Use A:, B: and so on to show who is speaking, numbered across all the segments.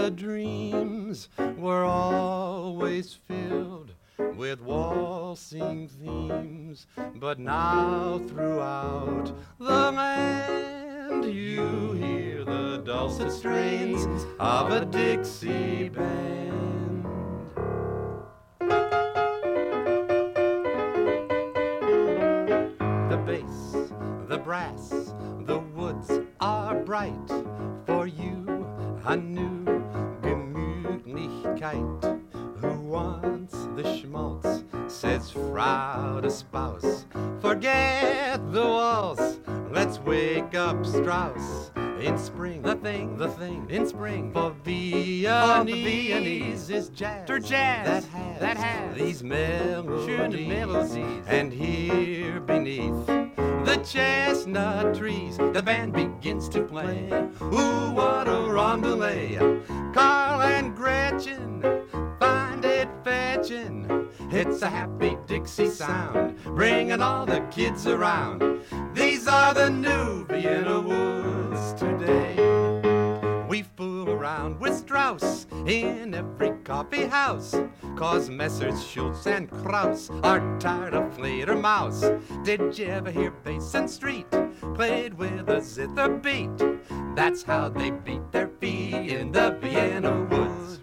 A: the dreams were always filled with waltzing themes, but now throughout the land you hear the dulcet strains of a Dixie band. The bass, the brass, the woods are bright for you, a new Gemütlichkeit. Who wants the schmaltz, says Frau de Spaus. Forget the waltz, let's wake up Strauss. In spring, the thing, in spring. For Viennese is jazz, that has these melodies. And here beneath the chestnut trees, the band begins to play. Ooh, what a roundelay! Carl and Gretchen find it fetching. It's a happy Dixie sound, bringing all the kids around. These are the new Vienna woods today. We fool around with Strauss in every coffee house, 'cause Messrs. Schultz and Krauss are tired of Fledermaus. Did you ever hear Bass and Street played with a zither beat? That's how they beat their feet in the Vienna woods.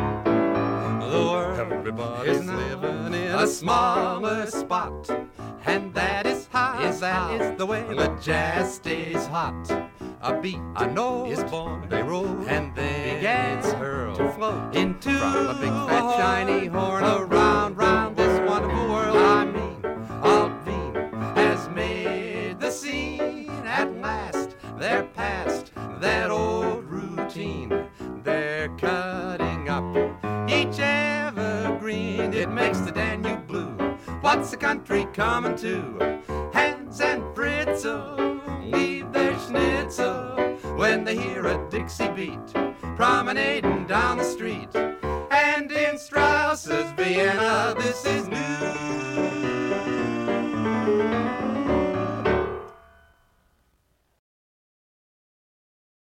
A: The world, everybody's living in a smaller spot, and that is how, that is the way the jazz stays hot. A beat, a note is born, they roll, and then it's hurled to float into from a big fat shiny horn around, round this wonderful world. I mean, Alvin has made the scene at last. They're past that old routine. They're cutting up each evergreen. It makes the Danube blue. What's the country coming to? Hans and Fritzl leave their schnitzel when they hear a Dixie beat promenading down the street. And in Strauss's Vienna, this is